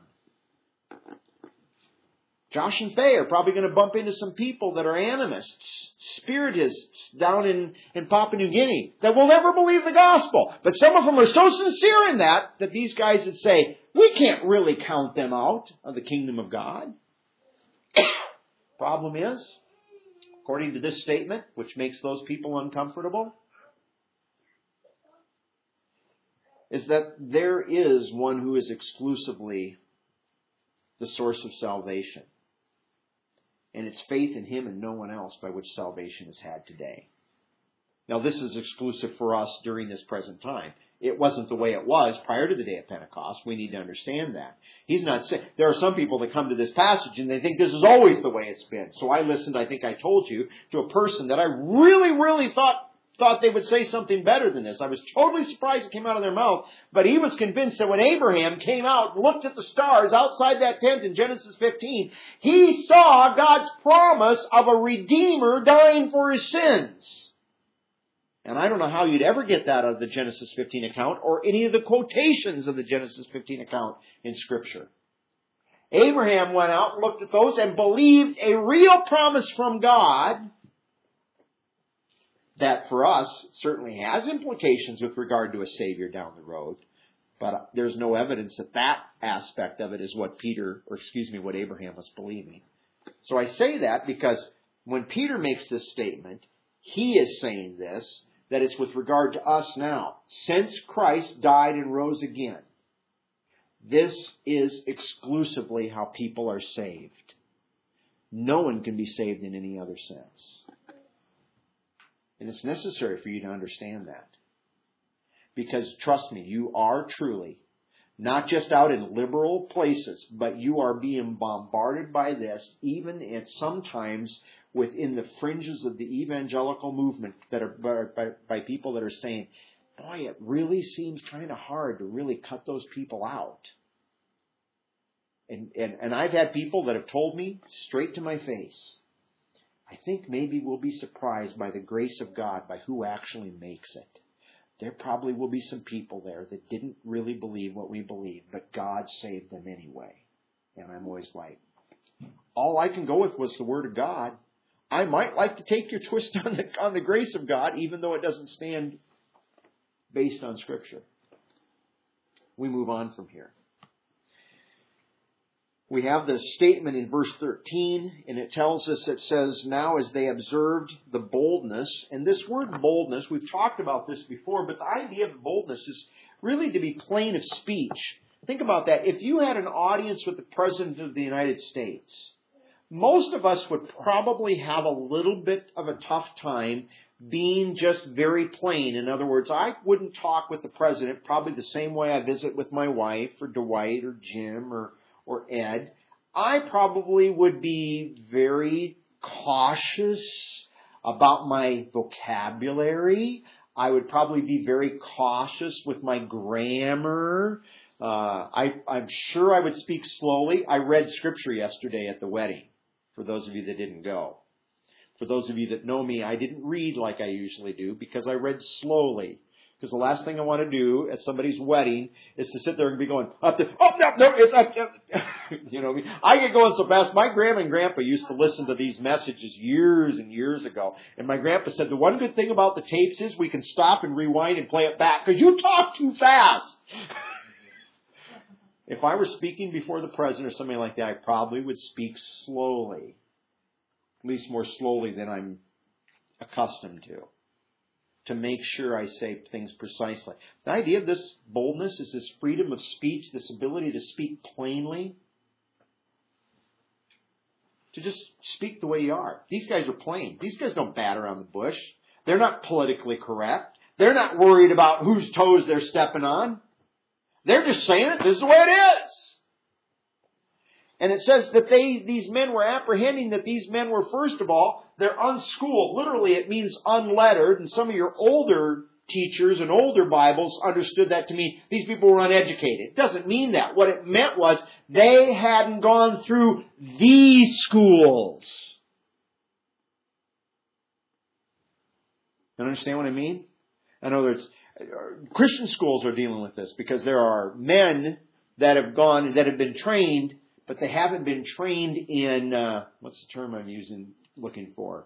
Josh and Faye are probably going to bump into some people that are animists, spiritists down in Papua New Guinea that will never believe the gospel. But some of them are so sincere in that these guys would say, we can't really count them out of the kingdom of God. Problem is, of according to this statement, which makes those people uncomfortable, is that there is one who is exclusively the source of salvation. And it's faith in Him and no one else by which salvation is had today. Now, this is exclusive for us during this present time. It wasn't the way it was prior to the day of Pentecost. We need to understand that. He's not saying, there are some people that come to this passage and they think this is always the way it's been. So I listened, I think I told you, to a person that I really thought they would say something better than this. I was totally surprised it came out of their mouth, but he was convinced that when Abraham came out and looked at the stars outside that tent in Genesis 15, he saw God's promise of a Redeemer dying for his sins. And I don't know how you'd ever get that out of the Genesis 15 account or any of the quotations of the Genesis 15 account in Scripture. Abraham went out, looked at those, and believed a real promise from God that for us certainly has implications with regard to a Savior down the road. But there's no evidence that that aspect of it is what what Abraham was believing. So I say that because when Peter makes this statement, he is saying this, that it's with regard to us now. Since Christ died and rose again, this is exclusively how people are saved. No one can be saved in any other sense. And it's necessary for you to understand that. Because, trust me, you are truly not just out in liberal places, but you are being bombarded by this, even at sometimes within the fringes of the evangelical movement that are by people that are saying, boy, it really seems kind of hard to really cut those people out. And I've had people that have told me straight to my face, I think maybe we'll be surprised by the grace of God, by who actually makes it. There probably will be some people there that didn't really believe what we believe, but God saved them anyway. And I'm always like, all I can go with was the Word of God. I might like to take your twist on the grace of God, even though it doesn't stand based on Scripture. We move on from here. We have the statement in verse 13, and it tells us, it says, now as they observed the boldness, and this word boldness, we've talked about this before, but the idea of boldness is really to be plain of speech. Think about that. If you had an audience with the President of the United States, most of us would probably have a little bit of a tough time being just very plain. In other words, I wouldn't talk with the President probably the same way I visit with my wife or Dwight or Jim or Ed. I probably would be very cautious about my vocabulary. I would probably be very cautious with my grammar. I'm sure I would speak slowly. I read Scripture yesterday at the wedding, for those of you that didn't go. For those of you that know me, I didn't read like I usually do because I read slowly. Because the last thing I want to do at somebody's wedding is to sit there and be going, it's up. You know, I get going so fast. My grandma and grandpa used to listen to these messages years and years ago. And my grandpa said, the one good thing about the tapes is we can stop and rewind and play it back because you talk too fast. If I were speaking before the president or something like that, I probably would speak slowly. At least more slowly than I'm accustomed to make sure I say things precisely. The idea of this boldness is this freedom of speech, this ability to speak plainly, to just speak the way you are. These guys are plain. These guys don't bat around the bush. They're not politically correct. They're not worried about whose toes they're stepping on. They're just saying it. This is the way it is. And it says that these men were apprehending that these men were, first of all, they're unschooled. Literally, it means unlettered. And some of your older teachers and older Bibles understood that to mean these people were uneducated. It doesn't mean that. What it meant was they hadn't gone through these schools. You understand what I mean? In other words, Christian schools are dealing with this because there are men that have been trained, but they haven't been trained in, what's the term I'm looking for?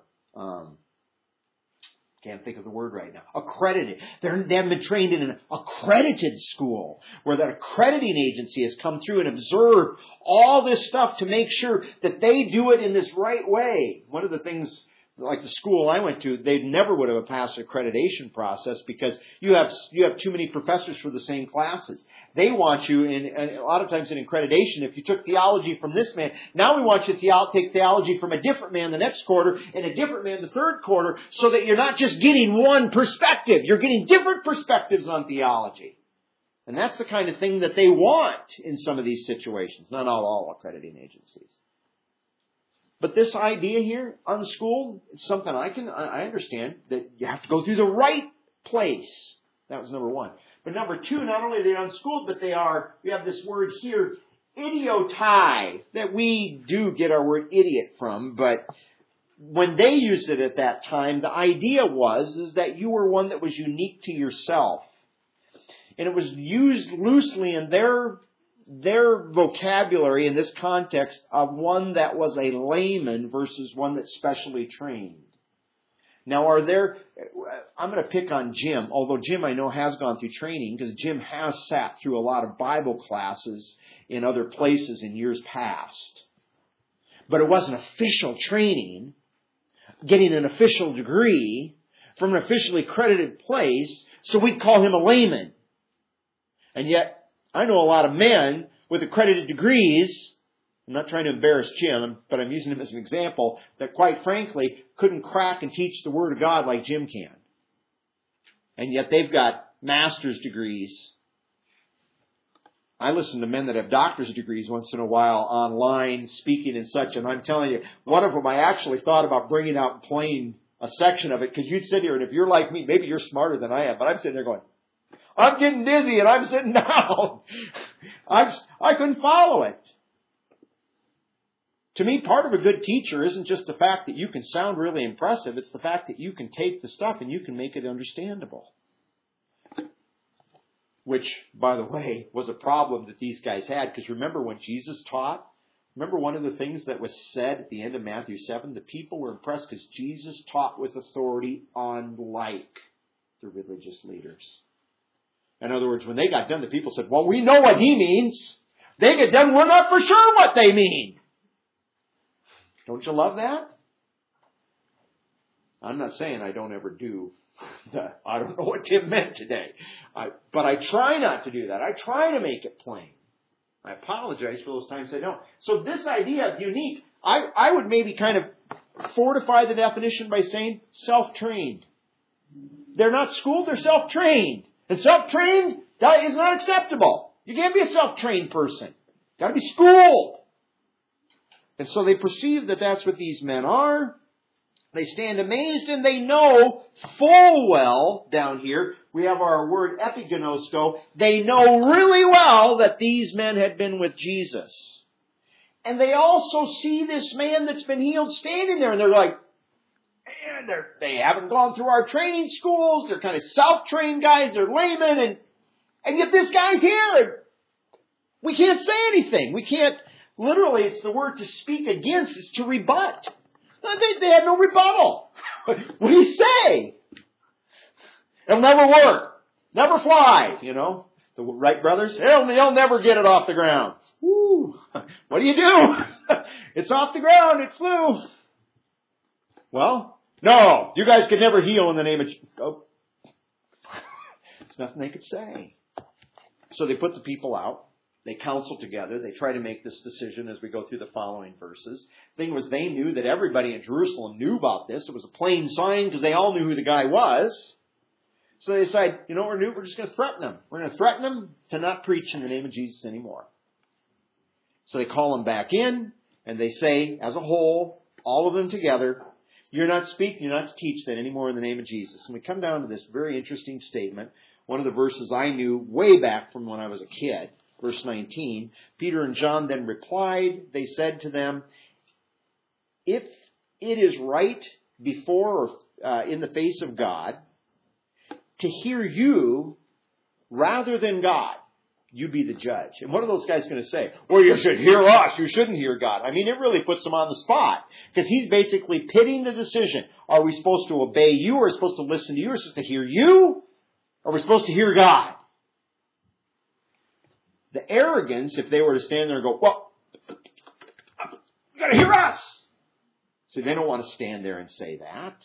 Can't think of the word right now. Accredited. They haven't been trained in an accredited school where that accrediting agency has come through and observed all this stuff to make sure that they do it in this right way. One of the things like the school I went to, they never would have passed an accreditation process because you have too many professors for the same classes. They want you a lot of times in accreditation, if you took theology from this man, now we want you to take theology from a different man the next quarter and a different man the third quarter, so that you're not just getting one perspective. You're getting different perspectives on theology. And that's the kind of thing that they want in some of these situations. Not all accrediting agencies. But this idea here on the school, it's something I understand that you have to go through the right place. That was number one. But number two, not only are they unschooled, but we have this word here, idiotai, that we do get our word idiot from, but when they used it at that time, the idea is that you were one that was unique to yourself. And it was used loosely in their vocabulary in this context of one that was a layman versus one that's specially trained. Now, I'm going to pick on Jim, although Jim I know has gone through training because Jim has sat through a lot of Bible classes in other places in years past. But it wasn't official training, getting an official degree from an officially accredited place, so we'd call him a layman. And yet, I know a lot of men with accredited degrees, I'm not trying to embarrass Jim, but I'm using him as an example, that quite frankly couldn't crack and teach the Word of God like Jim can. And yet they've got master's degrees. I listen to men that have doctor's degrees once in a while online, speaking and such, and I'm telling you, one of them I actually thought about bringing out and playing a section of it, because you'd sit here, and if you're like me, maybe you're smarter than I am, but I'm sitting there going, I'm getting dizzy and I'm sitting down. I couldn't follow it. To me, part of a good teacher isn't just the fact that you can sound really impressive. It's the fact that you can take the stuff and you can make it understandable. Which, by the way, was a problem that these guys had. Because remember when Jesus taught? Remember one of the things that was said at the end of Matthew 7? The people were impressed because Jesus taught with authority unlike the religious leaders. In other words, when they got done, the people said, well, we know what he means. They get done, we're not for sure what they mean. Don't you love that? I'm not saying I don't ever do. I don't know what Tim meant today. But I try not to do that. I try to make it plain. I apologize for those times I don't. So this idea of unique, I would maybe kind of fortify the definition by saying self-trained. They're not schooled, they're self-trained. And self-trained, that is not acceptable. You can't be a self-trained person. You've got to be schooled. And so they perceive that that's what these men are. They stand amazed and they know full well, down here, we have our word epigenosko, they know really well that these men had been with Jesus. And they also see this man that's been healed standing there and they're like, man, they haven't gone through our training schools, they're kind of self-trained guys, they're laymen, and yet this guy's here. We can't say anything. We can't, literally it's the word to speak against, is to rebut. They had no rebuttal. What do you say? It'll never work. Never fly, you know. The Wright brothers, they'll never get it off the ground. Woo. What do you do? It's off the ground. It flew. Well, no, you guys could never heal in the name of Jesus. Oh. There's nothing they could say. So they put the people out. They counsel together. They try to make this decision as we go through the following verses. The thing was, they knew that everybody in Jerusalem knew about this. It was a plain sign because they all knew who the guy was. So they decide, you know what we're going to do? We're just going to threaten him. We're going to threaten him to not preach in the name of Jesus anymore. So they call him back in, and they say, as a whole, all of them together, you're not speaking, you're not to teach that anymore in the name of Jesus. And we come down to this very interesting statement, one of the verses I knew way back from when I was a kid. Verse 19, Peter and John then replied, they said to them, if it is right before or in the face of God to hear you rather than God, you be the judge. And what are those guys going to say? Well, you should hear us. You shouldn't hear God. I mean, it really puts them on the spot because he's basically pitting the decision. Are we supposed to obey you? Or are we supposed to listen to you? Or are we supposed to hear you? Or are we supposed to hear God? The arrogance, if they were to stand there and go, well, you got to hear us. So they don't want to stand there and say that.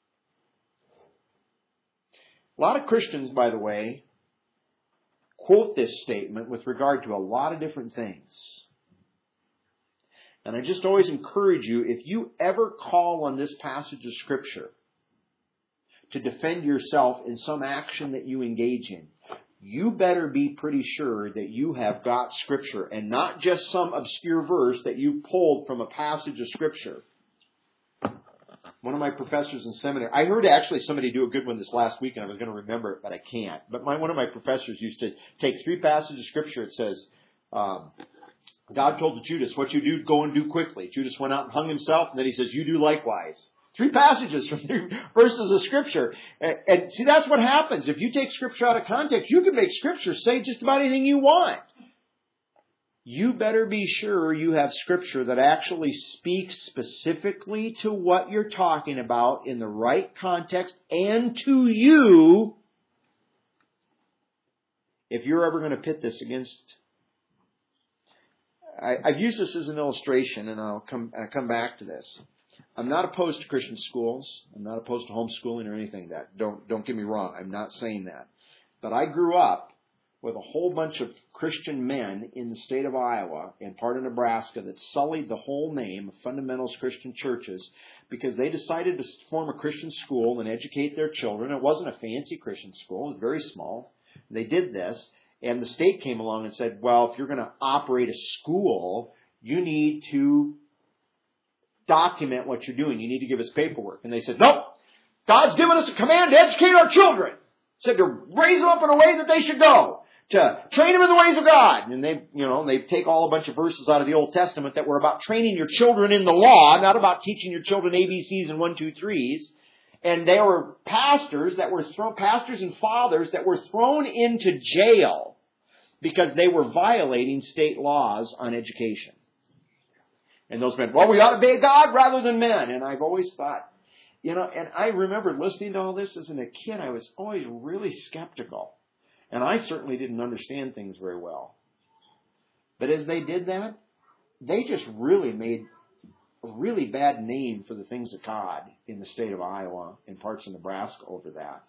A lot of Christians, by the way, quote this statement with regard to a lot of different things. And I just always encourage you, if you ever call on this passage of Scripture to defend yourself in some action that you engage in, you better be pretty sure that you have got Scripture and not just some obscure verse that you pulled from a passage of Scripture. One of my professors in seminary, I heard actually somebody do a good one this last week and I was going to remember it, but I can't. But one of my professors used to take 3 passages of Scripture. It says, God told to Judas, what you do, go and do quickly. Judas went out and hung himself, and then he says, you do likewise. 3 passages from 3 verses of Scripture. And see, that's what happens. If you take Scripture out of context, you can make Scripture say just about anything you want. You better be sure you have Scripture that actually speaks specifically to what you're talking about in the right context and to you. If you're ever going to pit this against... I've used this as an illustration, and I'll come back to this. I'm not opposed to Christian schools. I'm not opposed to homeschooling or anything like that. Don't get me wrong. I'm not saying that. But I grew up with a whole bunch of Christian men in the state of Iowa and part of Nebraska that sullied the whole name of Fundamentalist Christian churches because they decided to form a Christian school and educate their children. It wasn't a fancy Christian school. It was very small. They did this. And the state came along and said, well, if you're going to operate a school, you need to document what you're doing. You need to give us paperwork. And they said, nope, God's given us a command to educate our children. Said to raise them up in a way that they should go, to train them in the ways of God. And they take all a bunch of verses out of the Old Testament that were about training your children in the law, not about teaching your children ABCs and 1, 2, 3s. And they were pastors and fathers that were thrown into jail because they were violating state laws on education. And those men, well, we ought to obey God rather than men. And I've always thought, and I remember listening to all this as a kid, I was always really skeptical. And I certainly didn't understand things very well. But as they did that, they just really made a really bad name for the things of God in the state of Iowa and parts of Nebraska over that.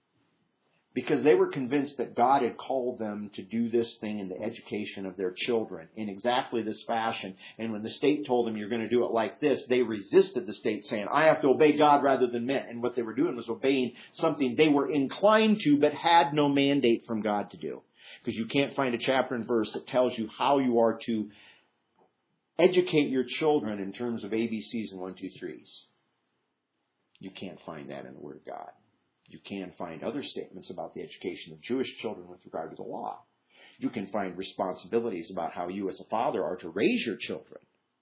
Because they were convinced that God had called them to do this thing in the education of their children in exactly this fashion. And when the state told them you're going to do it like this, they resisted the state saying, I have to obey God rather than men. And what they were doing was obeying something they were inclined to but had no mandate from God to do. Because you can't find a chapter and verse that tells you how you are to educate your children in terms of ABCs and 1, 2, 3s. You can't find that in the Word of God. You can find other statements about the education of Jewish children with regard to the law. You can find responsibilities about how you as a father are to raise your children.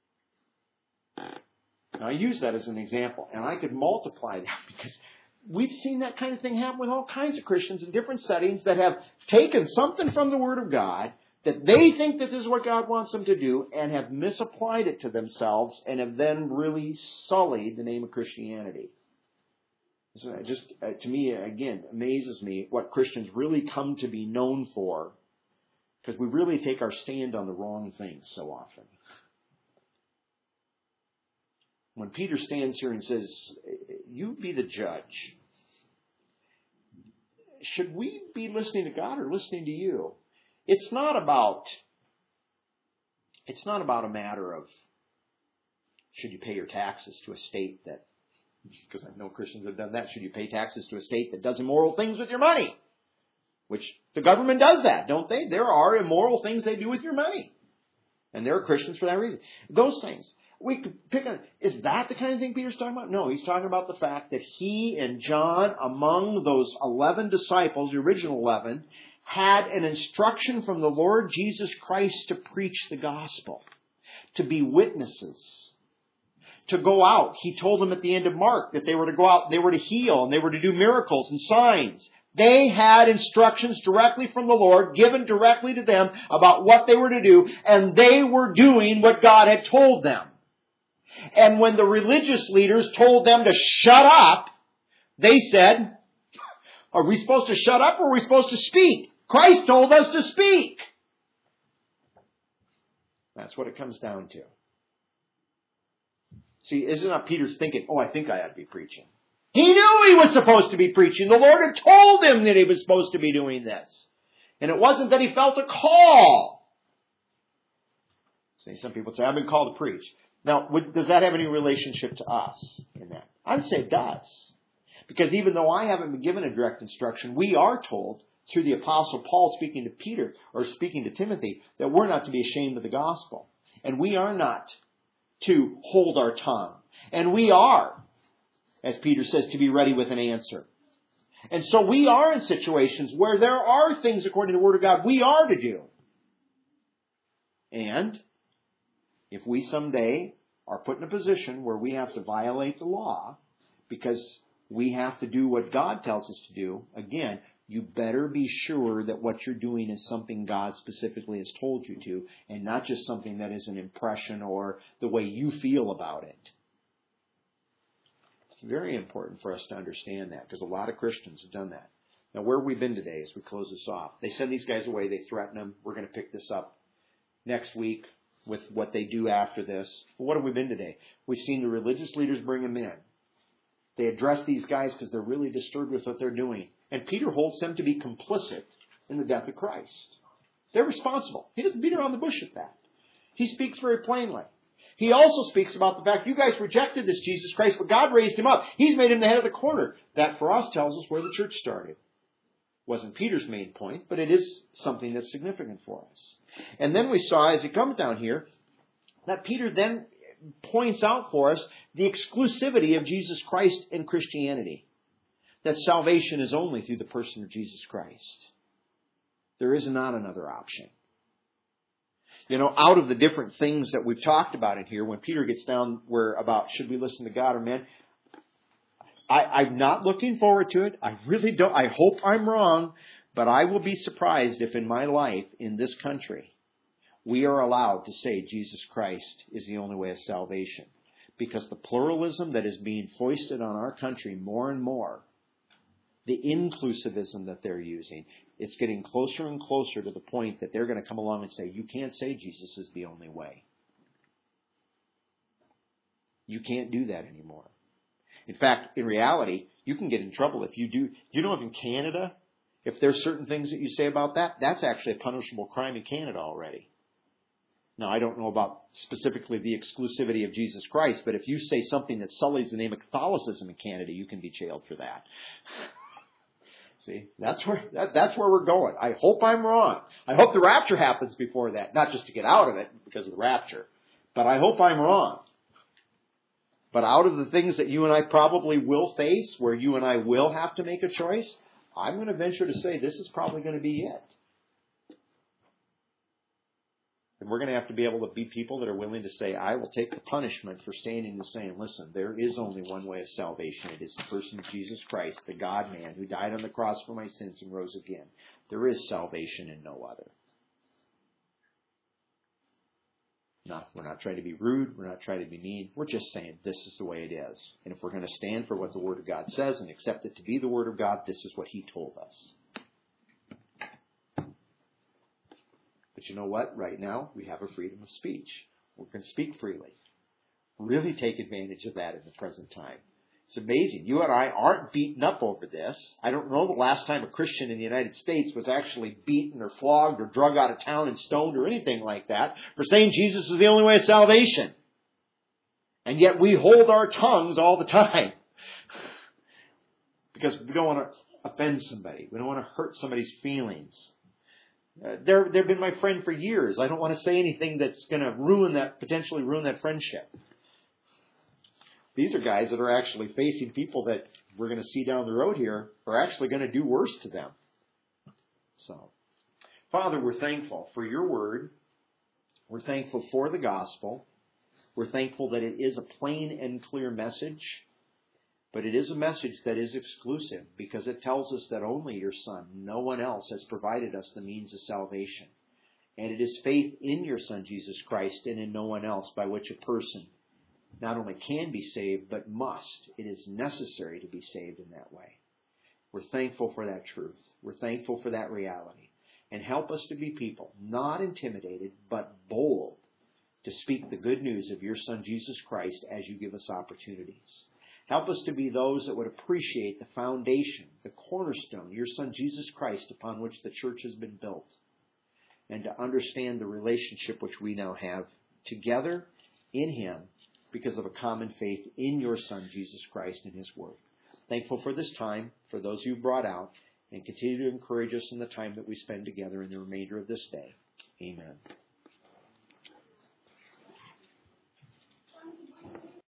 Now, I use that as an example, and I could multiply that because we've seen that kind of thing happen with all kinds of Christians in different settings that have taken something from the Word of God that they think that this is what God wants them to do and have misapplied it to themselves and have then really sullied the name of Christianity. So it just, to me, again, amazes me what Christians really come to be known for, because we really take our stand on the wrong things so often. When Peter stands here and says, you be the judge, should we be listening to God or listening to you? It's not about a matter of should you pay your taxes to a state that, because I know Christians have done that, should you pay taxes to a state that does immoral things with your money? Which the government does that, don't they? There are immoral things they do with your money. And there are Christians for that reason. Those things. We could pick on, is that the kind of thing Peter's talking about? No, he's talking about the fact that he and John, among those 11 disciples, the original 11, had an instruction from the Lord Jesus Christ to preach the gospel, to be witnesses, to go out. He told them at the end of Mark that they were to go out, they were to heal, and they were to do miracles and signs. They had instructions directly from the Lord, given directly to them about what they were to do, and they were doing what God had told them. And when the religious leaders told them to shut up, they said, are we supposed to shut up or are we supposed to speak? Christ told us to speak. That's what it comes down to. See, isn't that Peter's thinking, oh, I think I ought to be preaching. He knew he was supposed to be preaching. The Lord had told him that he was supposed to be doing this. And it wasn't that he felt a call. See, some people say, I've been called to preach. Now, does that have any relationship to us in that? I would say it does. Because even though I haven't been given a direct instruction, we are told through the Apostle Paul speaking to Peter, or speaking to Timothy, that we're not to be ashamed of the gospel. And we are not to hold our tongue. And we are, as Peter says, to be ready with an answer. And so we are in situations where there are things, according to the Word of God, we are to do. And if we someday are put in a position where we have to violate the law because we have to do what God tells us to do, again, you better be sure that what you're doing is something God specifically has told you to, and not just something that is an impression or the way you feel about it. It's very important for us to understand that, because a lot of Christians have done that. Now, where have we been today as we close this off? They send these guys away. They threaten them. We're going to pick this up next week with what they do after this. But what have we been today? We've seen the religious leaders bring them in. They address these guys because they're really disturbed with what they're doing. And Peter holds them to be complicit in the death of Christ. They're responsible. He doesn't beat around the bush at that. He speaks very plainly. He also speaks about the fact, you guys rejected this Jesus Christ, but God raised him up. He's made him the head of the corner. That for us tells us where the church started. Wasn't Peter's main point, but it is something that's significant for us. And then we saw, as it comes down here, that Peter then points out for us the exclusivity of Jesus Christ in Christianity. That salvation is only through the person of Jesus Christ. There is not another option. You know, out of the different things that we've talked about in here, when Peter gets down where about should we listen to God or man, I'm not looking forward to it. I really don't. I hope I'm wrong, but I will be surprised if in my life in this country we are allowed to say Jesus Christ is the only way of salvation. Because the pluralism that is being foisted on our country more and more, the inclusivism that they're using, it's getting closer and closer to the point that they're going to come along and say, you can't say Jesus is the only way. You can't do that anymore. In fact, in reality, you can get in trouble if you do. You know, if in Canada, if there's certain things that you say about that, that's actually a punishable crime in Canada already. Now, I don't know about specifically the exclusivity of Jesus Christ, but if you say something that sullies the name of Catholicism in Canada, you can be jailed for that. See, that's where we're going. I hope I'm wrong. I hope the rapture happens before that, not just to get out of it because of the rapture, but I hope I'm wrong. But out of the things that you and I probably will face, where you and I will have to make a choice, I'm going to venture to say this is probably going to be it. And we're going to have to be able to be people that are willing to say, I will take the punishment for standing and saying, listen, there is only one way of salvation. It is the person of Jesus Christ, the God-man, who died on the cross for my sins and rose again. There is salvation in no other. No, we're not trying to be rude. We're not trying to be mean. We're just saying this is the way it is. And if we're going to stand for what the Word of God says and accept it to be the Word of God, this is what He told us. But you know what? Right now, we have a freedom of speech. We can speak freely. Really take advantage of that in the present time. It's amazing. You and I aren't beaten up over this. I don't know the last time a Christian in the United States was actually beaten or flogged or drug out of town and stoned or anything like that for saying Jesus is the only way of salvation. And yet we hold our tongues all the time because we don't want to offend somebody. We don't want to hurt somebody's feelings. They've been my friend for years. I don't want to say anything that's going to potentially ruin that friendship. These are guys that are actually facing people that we're going to see down the road here are actually going to do worse to them. So, Father, we're thankful for your word. We're thankful for the gospel. We're thankful that it is a plain and clear message. But it is a message that is exclusive because it tells us that only your Son, no one else, has provided us the means of salvation. And it is faith in your Son, Jesus Christ, and in no one else by which a person not only can be saved, but must. It is necessary to be saved in that way. We're thankful for that truth. We're thankful for that reality. And help us to be people, not intimidated, but bold, to speak the good news of your Son, Jesus Christ, as you give us opportunities. Help us to be those that would appreciate the foundation, the cornerstone, your Son, Jesus Christ, upon which the church has been built, and to understand the relationship which we now have together in Him because of a common faith in your Son, Jesus Christ, and His Word. Thankful for this time, for those you've brought out, and continue to encourage us in the time that we spend together in the remainder of this day. Amen.